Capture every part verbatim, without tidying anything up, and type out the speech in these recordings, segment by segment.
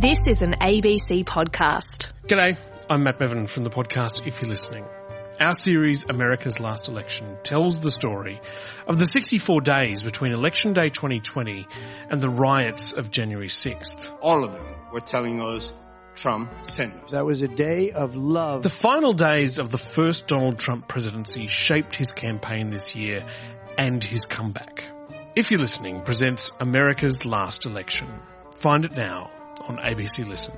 This is an A B C podcast. G'day, I'm Matt Bevan from the podcast If You're Listening. Our series, America's Last Election, tells the story of the sixty-four days between Election Day twenty twenty and the riots of January sixth. All of them were telling us Trump sent us. That was a day of love. The final days of the first Donald Trump presidency shaped his campaign this year and his comeback. If You're Listening presents America's Last Election. Find it now on A B C Listen.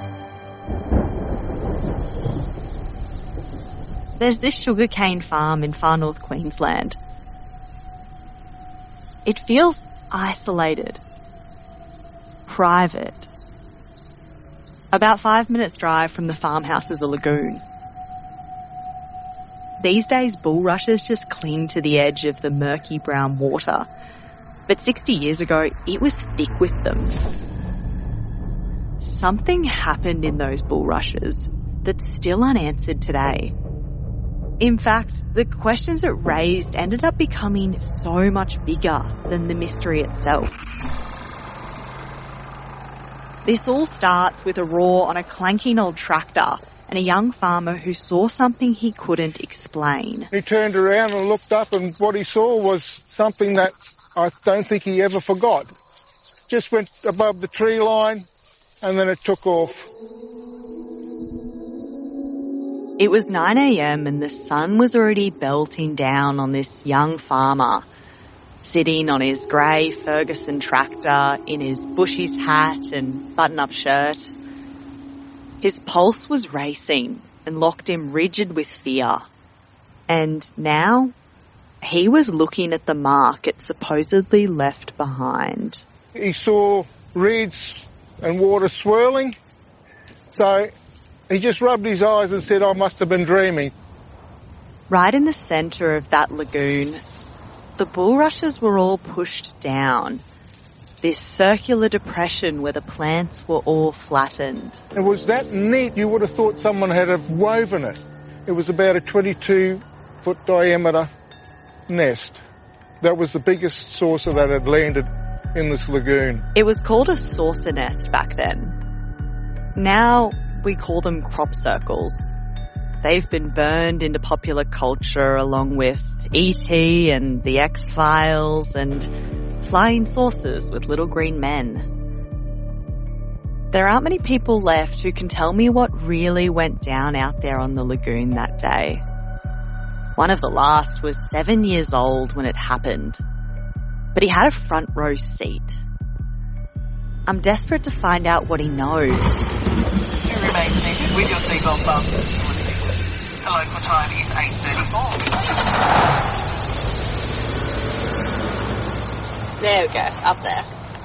There's this sugarcane farm in far north Queensland. It feels isolated, private. About five minutes drive from the farmhouse is a lagoon. These days, bulrushes just cling to the edge of the murky brown water. But sixty years ago, it was thick with them. Something happened in those bulrushes that's still unanswered today. In fact, the questions it raised ended up becoming so much bigger than the mystery itself. This all starts with a roar on a clanking old tractor and a young farmer who saw something he couldn't explain. He turned around and looked up, and what he saw was something that I don't think he ever forgot. Just went above the tree line and then it took off. It was nine a.m. and the sun was already belting down on this young farmer, sitting on his grey Ferguson tractor in his bushies hat and button-up shirt. His pulse was racing and locked him rigid with fear. And now he was looking at the mark it supposedly left behind. He saw reeds and water swirling, so he just rubbed his eyes and said, I must have been dreaming. Right in the centre of that lagoon, the bulrushes were all pushed down. This circular depression where the plants were all flattened. It was that neat, you would have thought someone had have woven it. It was about a twenty-two foot diameter nest. That was the biggest saucer that had landed in this lagoon. It was called a saucer nest back then. Now we call them crop circles. They've been burned into popular culture along with E T and The X-Files and flying saucers with little green men. There aren't many people left who can tell me what really went down out there on the lagoon that day. One of the last was seven years old when it happened, but he had a front row seat. I'm desperate to find out what he knows. You remain seated with your seatbelt fastened. The local time is eight thirty-four. There we go, up there.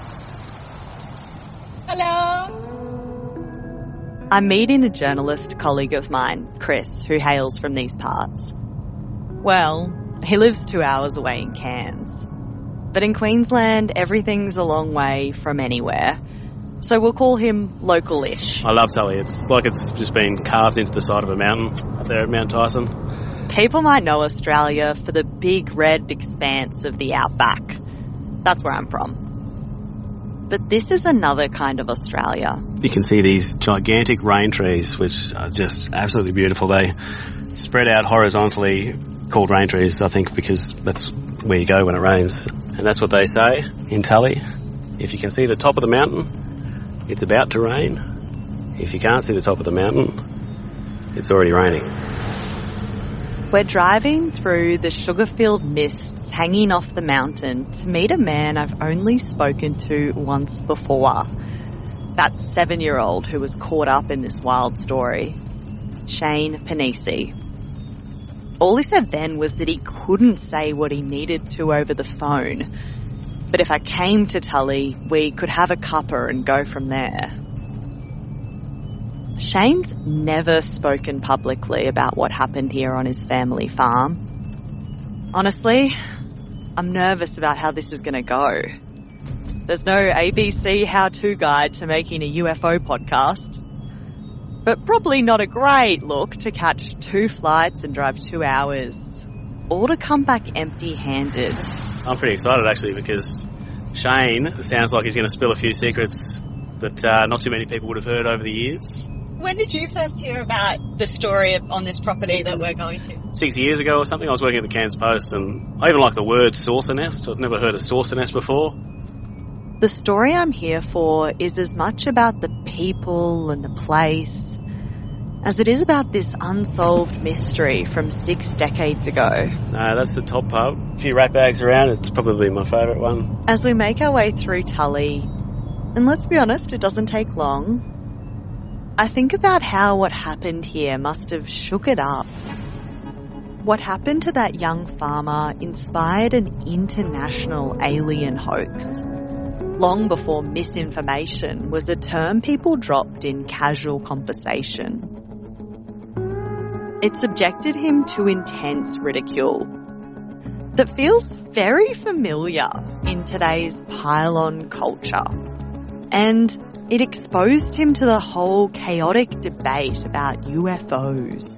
Hello? I'm meeting a journalist colleague of mine, Chris, who hails from these parts. Well, he lives two hours away in Cairns. But in Queensland, everything's a long way from anywhere. So we'll call him local-ish. I love Tully. It's like it's just been carved into the side of a mountain up there at Mount Tyson. People might know Australia for the big red expanse of the outback. That's where I'm from. But this is another kind of Australia. You can see these gigantic rain trees, which are just absolutely beautiful. They spread out horizontally, called rain trees, I think, because that's where you go when it rains. And that's what they say in Tully. If you can see the top of the mountain, it's about to rain. If you can't see the top of the mountain, it's already raining. We're driving through the sugar-filled mists hanging off the mountain to meet a man I've only spoken to once before. That seven-year-old who was caught up in this wild story. Shane Panisi. All he said then was that he couldn't say what he needed to over the phone. But if I came to Tully, we could have a cuppa and go from there. Shane's never spoken publicly about what happened here on his family farm. Honestly, I'm nervous about how this is going to go. There's no A B C how-to guide to making a U F O podcast. But probably not a great look to catch two flights and drive two hours. All to come back empty-handed. I'm pretty excited, actually, because Shane sounds like he's going to spill a few secrets that uh, not too many people would have heard over the years. When did you first hear about the story of, on this property that we're going to? Six years ago or something, I was working at the Cairns Post, and I even like the word saucer nest. I've never heard of saucer nest before. The story I'm here for is as much about the people and the place as it is about this unsolved mystery from six decades ago. No, that's the top part. A few rat bags around, it's probably my favourite one. As we make our way through Tully, and let's be honest, it doesn't take long, I think about how what happened here must have shook it up. What happened to that young farmer inspired an international alien hoax, long before misinformation was a term people dropped in casual conversation. It subjected him to intense ridicule that feels very familiar in today's pylon culture, and it exposed him to the whole chaotic debate about U F Os.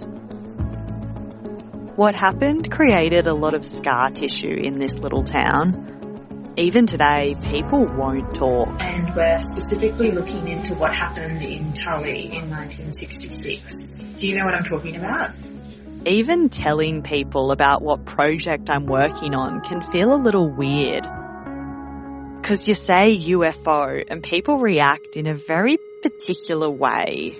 What happened created a lot of scar tissue in this little town. Even today, people won't talk. And we're specifically looking into what happened in Tully in nineteen sixty-six. Do you know what I'm talking about? Even telling people about what project I'm working on can feel a little weird. Because you say U F O and people react in a very particular way.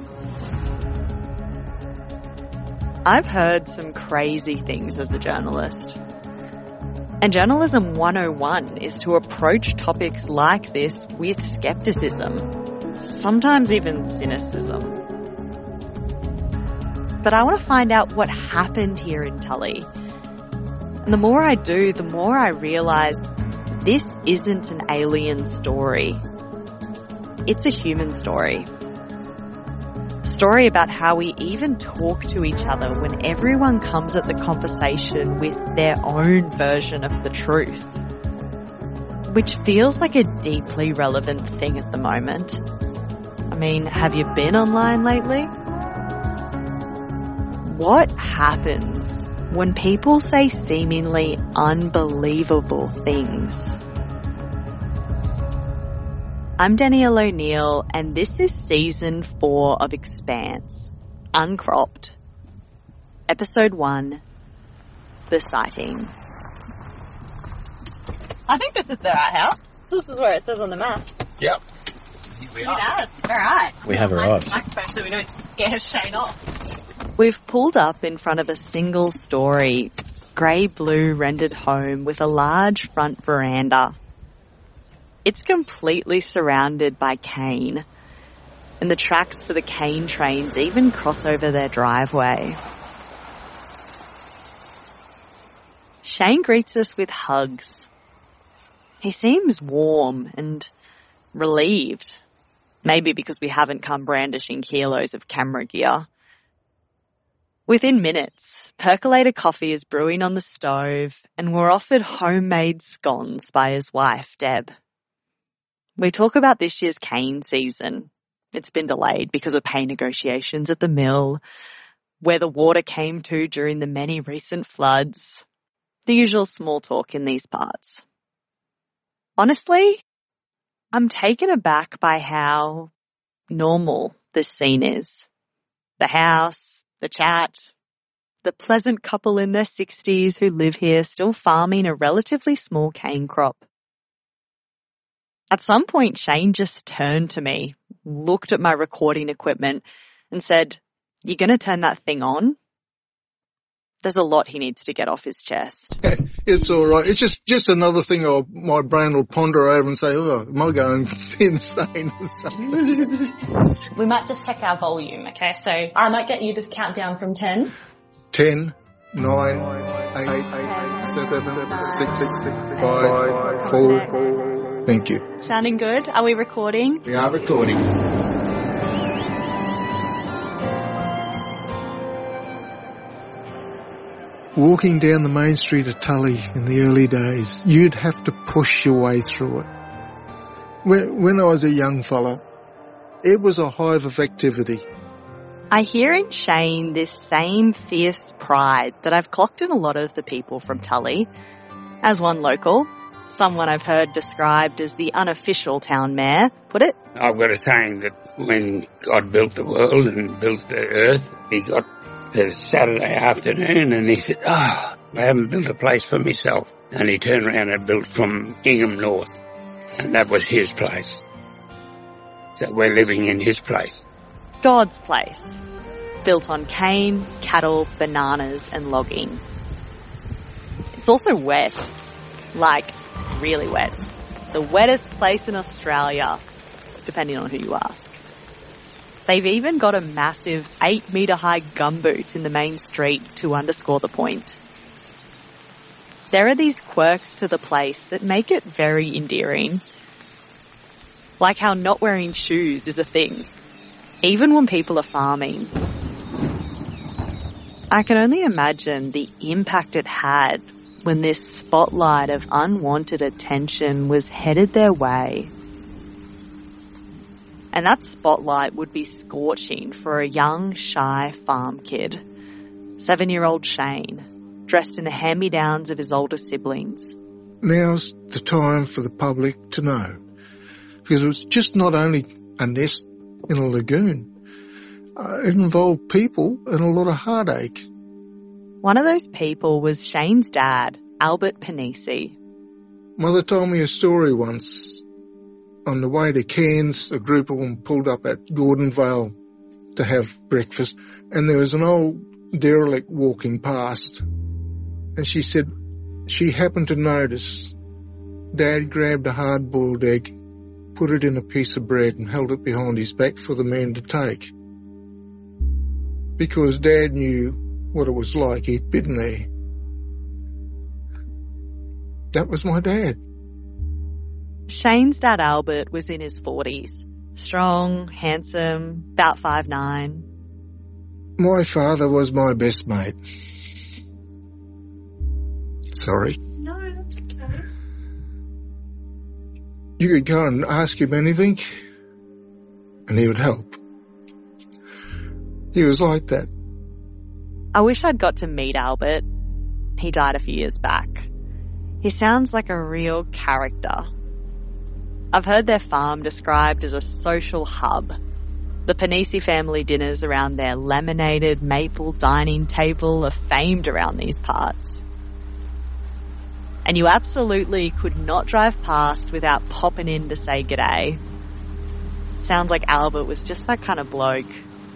I've heard some crazy things as a journalist. And Journalism one oh one is to approach topics like this with skepticism, sometimes even cynicism. But I want to find out what happened here in Tully. And the more I do, the more I realise this isn't an alien story. It's a human story. A story about how we even talk to each other when everyone comes at the conversation with their own version of the truth. Which feels like a deeply relevant thing at the moment. I mean, have you been online lately? What happens when people say seemingly unbelievable things? I'm Danielle O'Neill, and this is Season four of Expanse, Uncropped. Episode one, The Sighting. I think this is the right house. This is where it says on the map. Yep. Here we It are. does. All right. We have arrived. Microphone so we don't scare Shane off. We've pulled up in front of a single-storey, grey-blue rendered home with a large front veranda. It's completely surrounded by cane, and the tracks for the cane trains even cross over their driveway. Shane greets us with hugs. He seems warm and relieved, maybe because we haven't come brandishing kilos of camera gear. Within minutes, percolator coffee is brewing on the stove, and we're offered homemade scones by his wife, Deb. We talk about this year's cane season. It's been delayed because of pay negotiations at the mill, where the water came to during the many recent floods. The usual small talk in these parts. Honestly, I'm taken aback by how normal this scene is. The house, the chat, the pleasant couple in their sixties who live here still farming a relatively small cane crop. At some point, Shane just turned to me, looked at my recording equipment and said, "You going to turn that thing on?" There's a lot he needs to get off his chest. It's all right. It's just, just another thing I'll, my brain will ponder over and say, oh, am I going insane or something? We might just check our volume, okay? So I might get you to count down from ten. Ten, nine, eight, seven, six, five, four. Thank you. Sounding good? Are we recording? We are recording. Walking down the main street of Tully in the early days, you'd have to push your way through it. When, when I was a young fella, it was a hive of activity. I hear in Shane this same fierce pride that I've clocked in a lot of the people from Tully. As one local, someone I've heard described as the unofficial town mayor, put it. I've got a saying that when God built the world and built the earth, he got a Saturday afternoon and he said, oh, I haven't built a place for myself. And he turned around and built from Ingham North. And that was his place. So we're living in his place. God's place. Built on cane, cattle, bananas and logging. It's also wet. Like, really wet. The wettest place in Australia, depending on who you ask. They've even got a massive eight metre high gumboot in the main street to underscore the point. There are these quirks to the place that make it very endearing. Like how not wearing shoes is a thing, even when people are farming. I can only imagine the impact it had when this spotlight of unwanted attention was headed their way. And that spotlight would be scorching for a young, shy farm kid, seven-year-old Shane, dressed in the hand-me-downs of his older siblings. Now's the time for the public to know, because it was just not only a nest in a lagoon. Uh, it involved people and a lot of heartache. One of those people was Shane's dad, Albert Panisi. Mother told me a story once. On the way to Cairns, a group of them pulled up at Gordonvale to have breakfast, and there was an old derelict walking past. And she said she happened to notice Dad grabbed a hard-boiled egg, put it in a piece of bread and held it behind his back for the man to take. Because Dad knew what it was like, he'd been there. That was my dad. Shane's dad Albert was in his forties. Strong, handsome, about five nine. My father was my best mate. Sorry. No, that's okay. You could go and ask him anything and he would help. He was like that. I wish I'd got to meet Albert. He died a few years back. He sounds like a real character. I've heard their farm described as a social hub. The Panisi family dinners around their laminated maple dining table are famed around these parts. And you absolutely could not drive past without popping in to say g'day. Sounds like Albert was just that kind of bloke.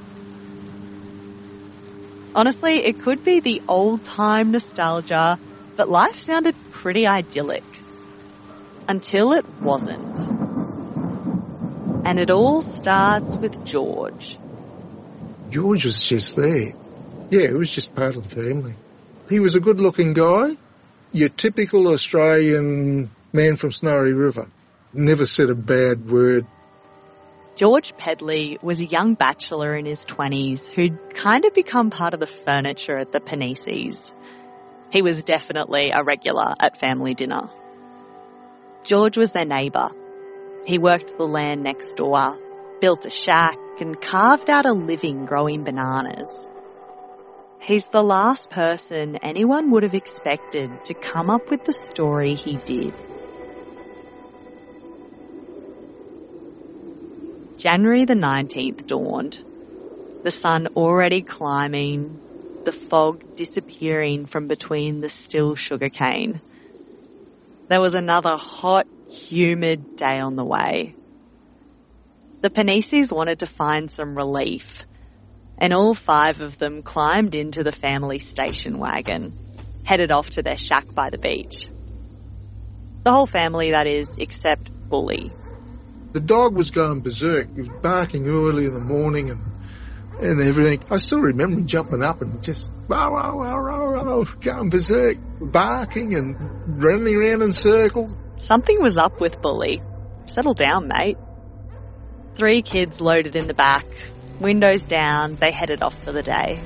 Honestly, it could be the old-time nostalgia, but life sounded pretty idyllic. Until it wasn't. And it all starts with George. George was just there. Yeah, it was just part of the family. He was a good-looking guy. Your typical Australian man from Snowy River. Never said a bad word. George Pedley was a young bachelor in his twenties who'd kind of become part of the furniture at the Panisis. He was definitely a regular at family dinner. George was their neighbour. He worked the land next door, built a shack and carved out a living growing bananas. He's the last person anyone would have expected to come up with the story he did. January the nineteenth dawned, the sun already climbing, the fog disappearing from between the still sugarcane. There was another hot, humid day on the way. The Panisis wanted to find some relief, and all five of them climbed into the family station wagon, headed off to their shack by the beach. The whole family, that is, except Bully. The dog was going berserk. He was barking early in the morning and and everything. I still remember him jumping up and just row, row, row, row, row, going berserk, barking and running around in circles. Something was up with Bully. Settle down, mate. Three kids loaded in the back, windows down, they headed off for the day.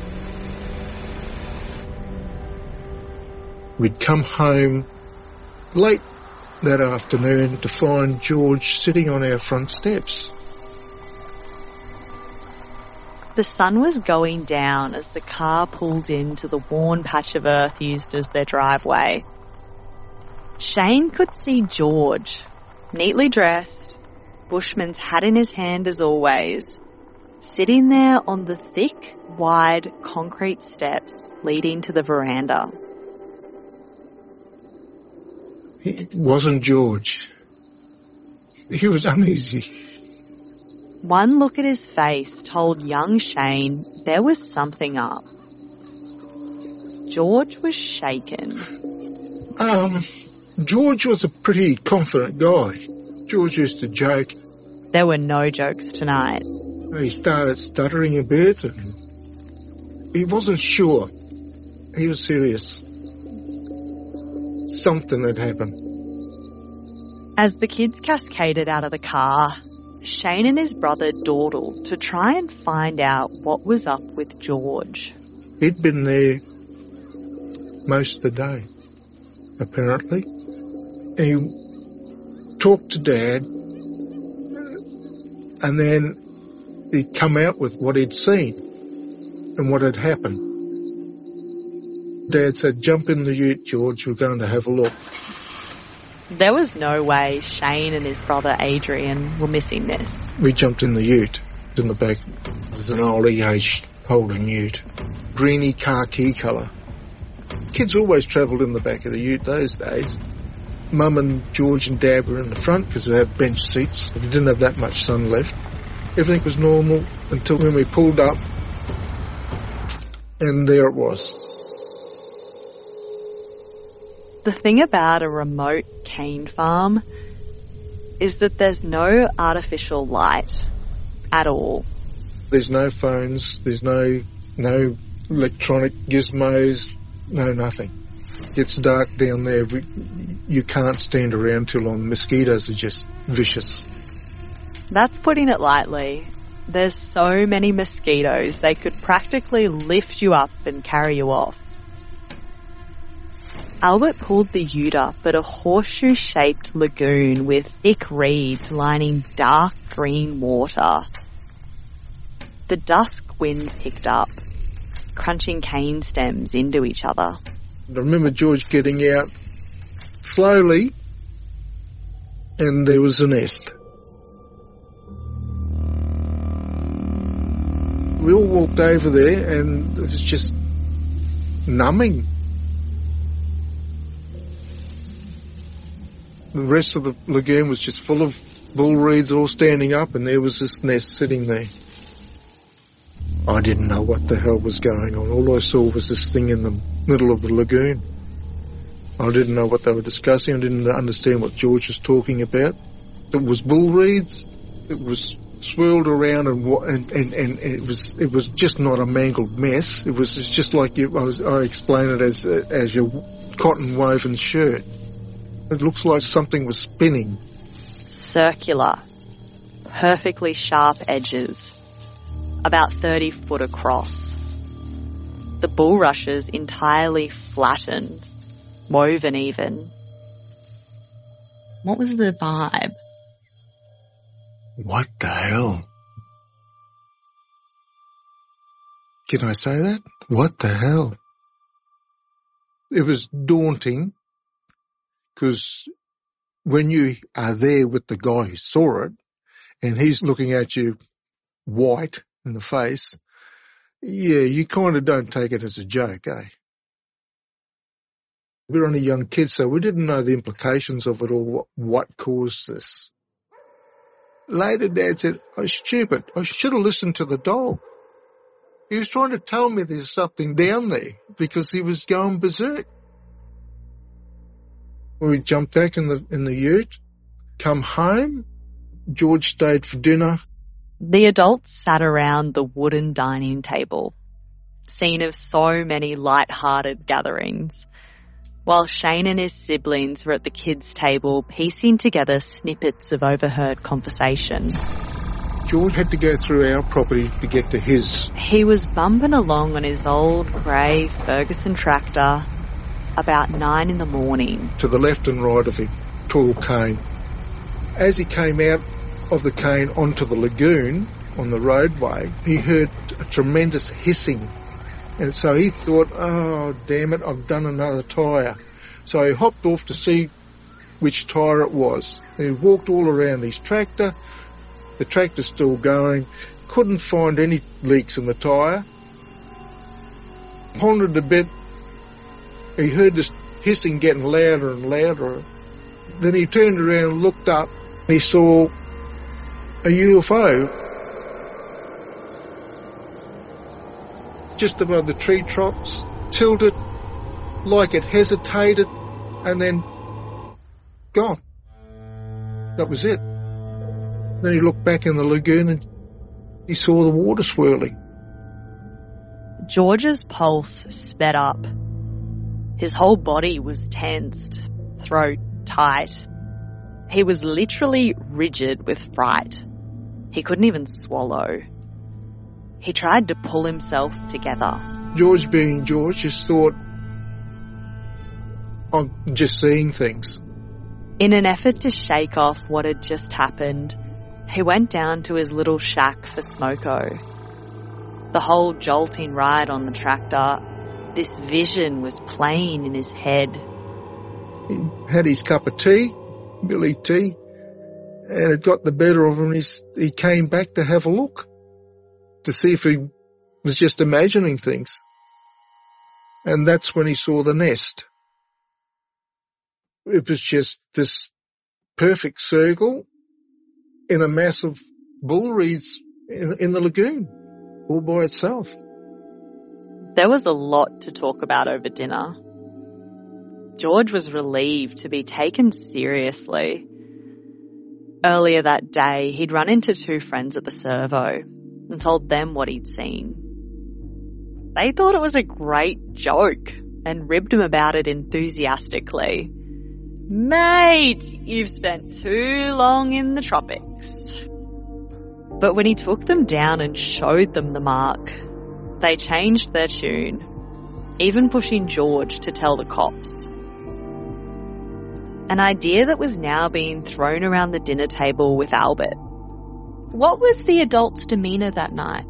We'd come home late that afternoon to find George sitting on our front steps. The sun was going down as the car pulled into the worn patch of earth used as their driveway. Shane could see George, neatly dressed, bushman's hat in his hand as always, sitting there on the thick, wide concrete steps leading to the veranda. It wasn't George. He was uneasy. One look at his face told young Shane there was something up. George was shaken. Um, George was a pretty confident guy. George used to joke. There were no jokes tonight. He started stuttering a bit and he wasn't sure. He was serious. Something had happened. As the kids cascaded out of the car, Shane and his brother dawdled to try and find out what was up with George. He'd been there most of the day, apparently. He talked to Dad and then he'd come out with what he'd seen and what had happened. Dad said, "Jump in the ute, George, we're going to have a look." There was no way Shane and his brother Adrian were missing this. We jumped in the ute. In the back it was an old E H Holden ute. Greeny khaki colour. Kids always travelled in the back of the ute those days. Mum and George and Dad were in the front because they had bench seats. We didn't have that much sun left. Everything was normal until when we pulled up, and there it was. The thing about a remote cane farm is that there's no artificial light at all. There's no phones, there's no no electronic gizmos, no nothing. It gets dark down there. We, you can't stand around too long. Mosquitoes are just vicious. That's putting it lightly. There's so many mosquitoes, they could practically lift you up and carry you off. Albert pulled the ute up at a horseshoe-shaped lagoon with thick reeds lining dark green water. The dusk wind picked up, crunching cane stems into each other. I remember George getting out slowly, and there was a nest. We all walked over there, and it was just numbing. The rest of the lagoon was just full of bull reeds all standing up, and there was this nest sitting there. I didn't know what the hell was going on. All I saw was this thing in the middle of the lagoon. I didn't know what they were discussing. I didn't understand what George was talking about. It was bull reeds. It was swirled around, and and and, and it was it was just not a mangled mess. It was just like you, I, was, I explain it as as your cotton woven shirt. It looks like something was spinning. Circular, perfectly sharp edges, about thirty foot across. The bulrushes entirely flattened, woven even. What was the vibe? What the hell? Can I say that? What the hell? It was daunting. Because when you are there with the guy who saw it, and he's looking at you white in the face, yeah, you kind of don't take it as a joke, eh? We were only young kids, so we didn't know the implications of it or what, what caused this. Later, Dad said, I was stupid. I should have listened to the dog. He was trying to tell me there's something down there because he was going berserk. We jumped back in the in the ute, come home. George stayed for dinner. The adults sat around the wooden dining table, scene of so many light-hearted gatherings, while Shane and his siblings were at the kids' table piecing together snippets of overheard conversation. George had to go through our property to get to his. He was bumping along on his old grey Ferguson tractor about nine in the morning. To the left and right of him, tall cane. As he came out of the cane onto the lagoon on the roadway, he heard a tremendous hissing. And so he thought, oh, damn it, I've done another tyre. So he hopped off to see which tyre it was. And he walked all around his tractor. The tractor's still going. Couldn't find any leaks in the tyre. Pondered a bit. He heard this hissing getting louder and louder. Then he turned around and looked up. And he saw a U F O just above the tree tops, tilted like it hesitated, and then gone. That was it. Then he looked back in the lagoon and he saw the water swirling. George's pulse sped up. His whole body was tensed, throat tight. He was literally rigid with fright. He couldn't even swallow. He tried to pull himself together. George, being George, just thought, I'm just seeing things. In an effort to shake off what had just happened, he went down to his little shack for Smoko. The whole jolting ride on the tractor, this vision was playing in his head. He had his cup of tea, Billy tea, and it got the better of him. He's, he came back to have a look, to see if he was just imagining things. And that's when he saw the nest. It was just this perfect circle in a mass of bull reeds in, in the lagoon, all by itself. There was a lot to talk about over dinner. George was relieved to be taken seriously. Earlier that day, he'd run into two friends at the servo and told them what he'd seen. They thought it was a great joke and ribbed him about it enthusiastically. Mate, you've spent too long in the tropics. But when he took them down and showed them the mark, they changed their tune, even pushing George to tell the cops. An idea that was now being thrown around the dinner table with Albert. What was the adults' demeanour that night?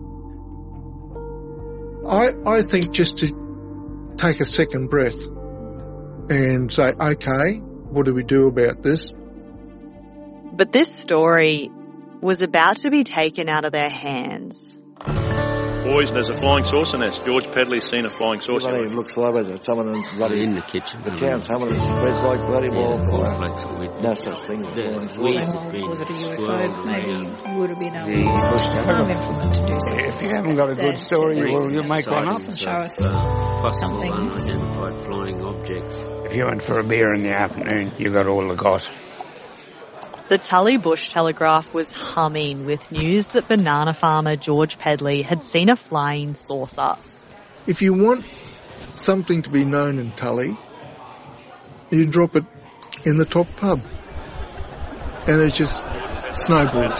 I, I think just to take a second breath and say, okay, what do we do about this? But this story was about to be taken out of their hands. Boys, there's a flying saucer nest. George Pedley's seen a flying saucer. It looks like it. Someone in bloody in the kitchen. The town, someone spreads like bloody wildfire. No such thing. Was it a U F O? Maybe would have been able to use time implement to do something. If you haven't got a good story, well, you'll make one up and show us something. Unidentified flying objects. If you went for a beer in the afternoon, you got all the gossip. The Tully Bush Telegraph was humming with news that banana farmer George Pedley had seen a flying saucer. If you want something to be known in Tully, you drop it in the top pub. And it just snowballs.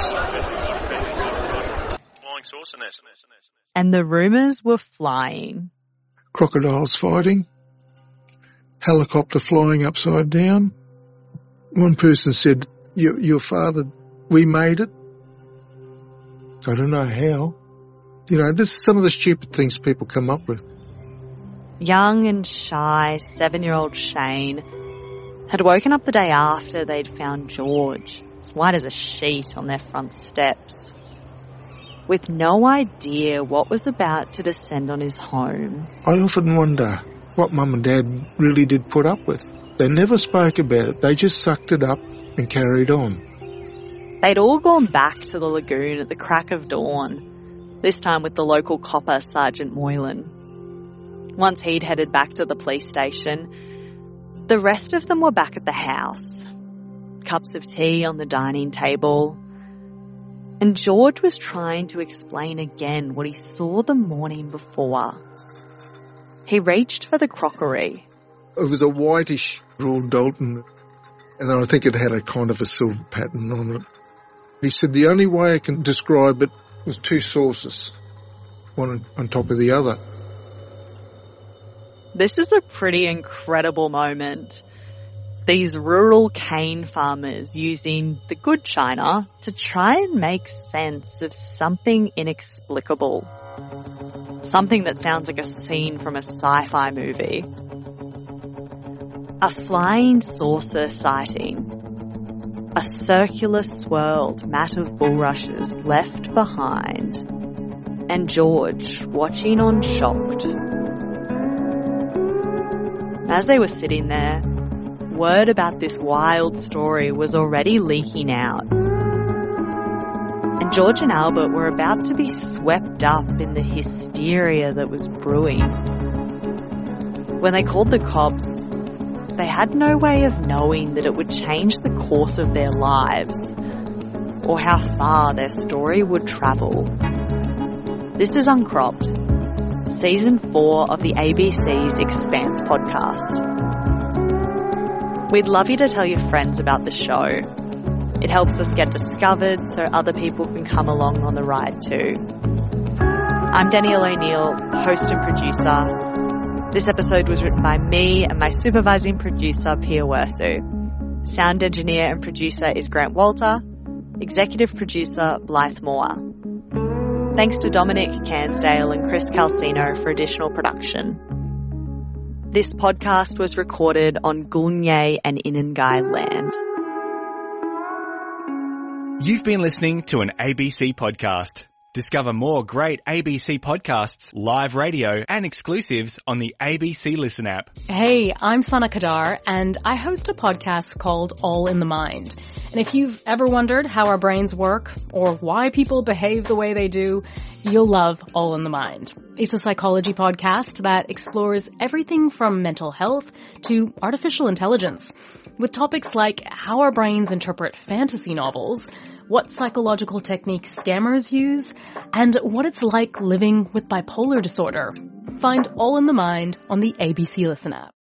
Flying saucer nest. And the rumours were flying. Crocodiles fighting. Helicopter flying upside down. One person said, Your, your father, we made it. I don't know how. You know, this is some of the stupid things people come up with. Young and shy seven-year-old Shane had woken up the day after they'd found George, as white as a sheet, on their front steps, with no idea what was about to descend on his home. I often wonder what Mum and Dad really did put up with. They never spoke about it. They just sucked it up and carried on. They'd all gone back to the lagoon at the crack of dawn, this time with the local copper, Sergeant Moylan. Once he'd headed back to the police station, the rest of them were back at the house. Cups of tea on the dining table. And George was trying to explain again what he saw the morning before. He reached for the crockery. It was a whitish Royal Dalton, and I think it had a kind of a silver pattern on it. He said the only way I can describe it was two saucers, one on top of the other. This is a pretty incredible moment. These rural cane farmers using the good china to try and make sense of something inexplicable. Something that sounds like a scene from a sci-fi movie. A flying saucer sighting. A circular swirled mat of bulrushes left behind. And George watching on shocked. As they were sitting there, word about this wild story was already leaking out. And George and Albert were about to be swept up in the hysteria that was brewing. When they called the cops, they had no way of knowing that it would change the course of their lives or how far their story would travel. This is Uncropped, Season four of the A B C's Expanse podcast. We'd love you to tell your friends about the show. It helps us get discovered so other people can come along on the ride too. I'm Danielle O'Neill, host and producer. This episode was written by me and my supervising producer, Pia Wersu. Sound engineer and producer is Grant Walter. Executive producer, Blythe Moore. Thanks to Dominic Cansdale and Chris Calcino for additional production. This podcast was recorded on Gulnye and Inangai land. You've been listening to an A B C podcast. Discover more great A B C podcasts, live radio and exclusives on the A B C Listen app. Hey, I'm Sana Kadar and I host a podcast called All in the Mind. And if you've ever wondered how our brains work or why people behave the way they do, you'll love All in the Mind. It's a psychology podcast that explores everything from mental health to artificial intelligence, with topics like how our brains interpret fantasy novels, what psychological techniques scammers use, and what it's like living with bipolar disorder. Find All in the Mind on the A B C Listen app.